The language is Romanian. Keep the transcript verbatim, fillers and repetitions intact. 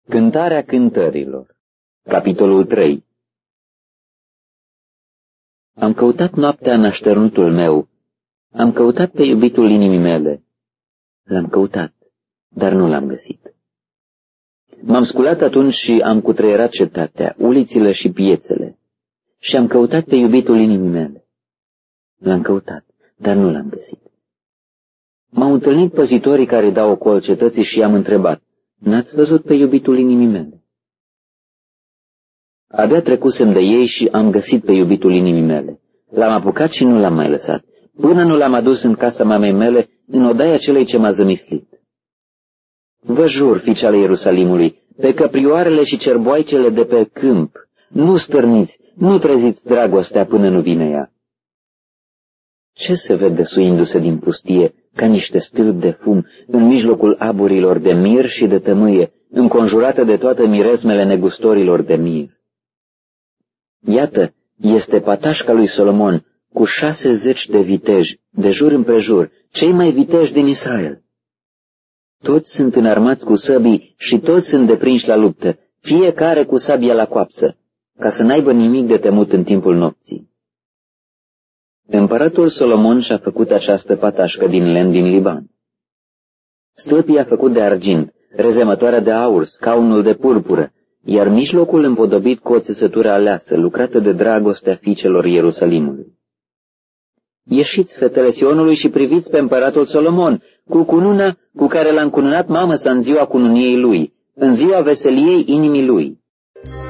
Cântarea cântărilor. Capitolul trei. Am căutat noaptea în așternutul meu, am căutat pe iubitul inimii mele. L-am căutat, dar nu l-am găsit. M-am sculat atunci și am cutreierat cetatea, ulițile și piețele, și am căutat pe iubitul inimii mele. L-am căutat, dar nu l-am găsit. M-au întâlnit păzitorii care dau ocol cetății și i-am întrebat: N-ați văzut pe iubitul inimii mele? Abia trecusem de ei și am găsit pe iubitul inimii mele. L-am apucat și nu l-am mai lăsat, până nu l-am adus în casa mamei mele, în odaia celei ce m-a zămislit. Vă jur, fiice ale Ierusalimului, pe căprioarele și cerboaicele de pe câmp, nu stârniți, nu treziți dragostea până nu vine ea. Ce se vede suindu-se din pustie ca niște stâlpi de fum în mijlocul aburilor de mir și de tămâie, înconjurată de toate miresmele negustorilor de mir? Iată, este patașca lui Solomon, cu șase zeci de viteji, de jur împrejur, cei mai viteji din Israel. Toți sunt înarmați cu săbii și toți sunt deprinși la luptă, fiecare cu sabia la coapsă, ca să n-aibă nimic de temut în timpul nopții. Împăratul Solomon și-a făcut această patașcă din lemn din Liban. Stâlpii a făcut de argint, rezemătoarea de aur, scaunul de purpură, iar mijlocul împodobit cu o țesătură aleasă, lucrată de dragostea fiicelor Ierusalimului. Ieșiți, fetele Sionului, și priviți pe împăratul Solomon, cu cununa cu care l-a încununat mama sa în ziua cununiei lui, în ziua veseliei inimii lui.